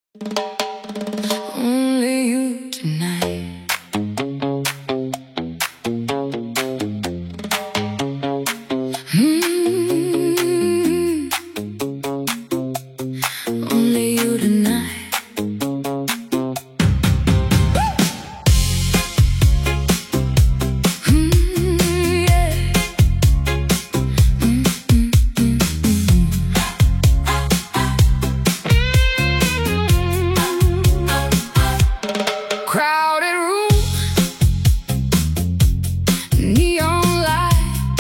Only you tonight. Only you tonight. Crowded room, neon light,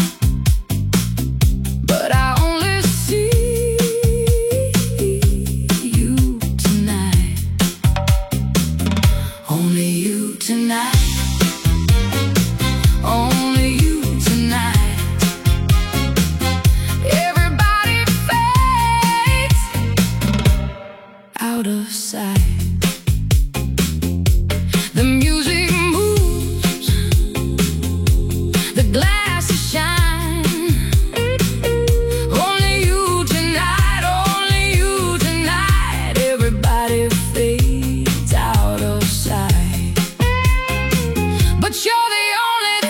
but I only see you tonight. Only you tonight. Only you tonight. Everybody fades out of sight. The music moves, the glasses shine. Only you tonight, only you tonight. Everybody fades out of sight, but you're the only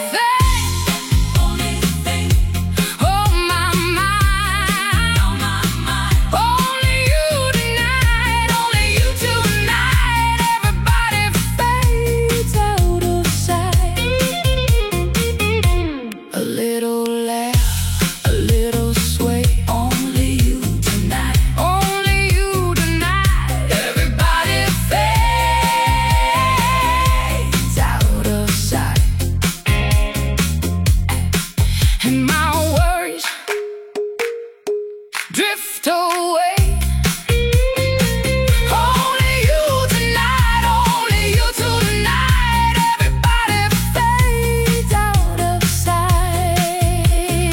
thing on my mind. Only you tonight, only you tonight. Everybody fades out of sight. A little laugh, a little sway. Only you tonight, only you tonight. Everybody fades out of sight. And my worries drift away. Only you tonight, only you tonight. Everybody fades out of sight.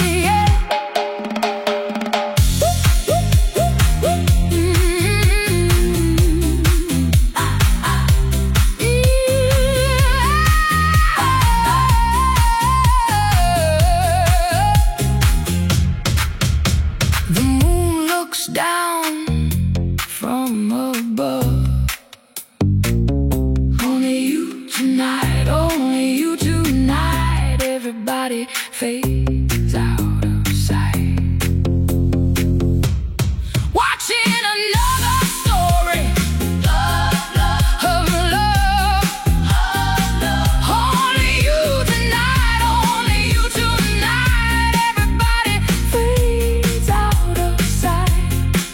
The moon looks down from above. Only you tonight, only you tonight. Everybody fades out of sight. Watching another story of love. Only you tonight, only you tonight. Everybody fades out of sight.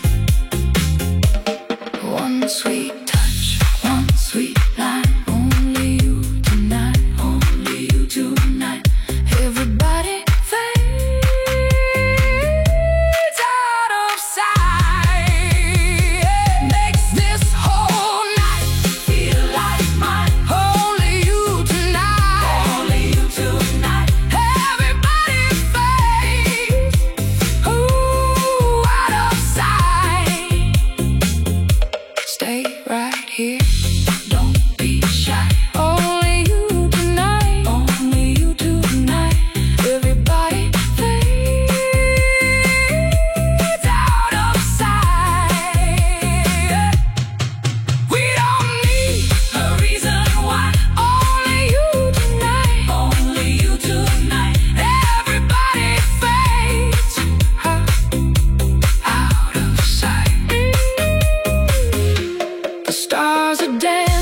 One sweet touch, one sweet line. Only you tonight, only you tonight. Everybody fades out of sight. Makes this whole night feel like mine. Only you tonight, only you tonight. Everybody fades out of sight. Stay right here, don't be shy. Only you tonight, only you tonight. Everybody fades out of sight. We don't need a reason why. Only you tonight, only you tonight. Everybody fades out of sight. The stars are dancing.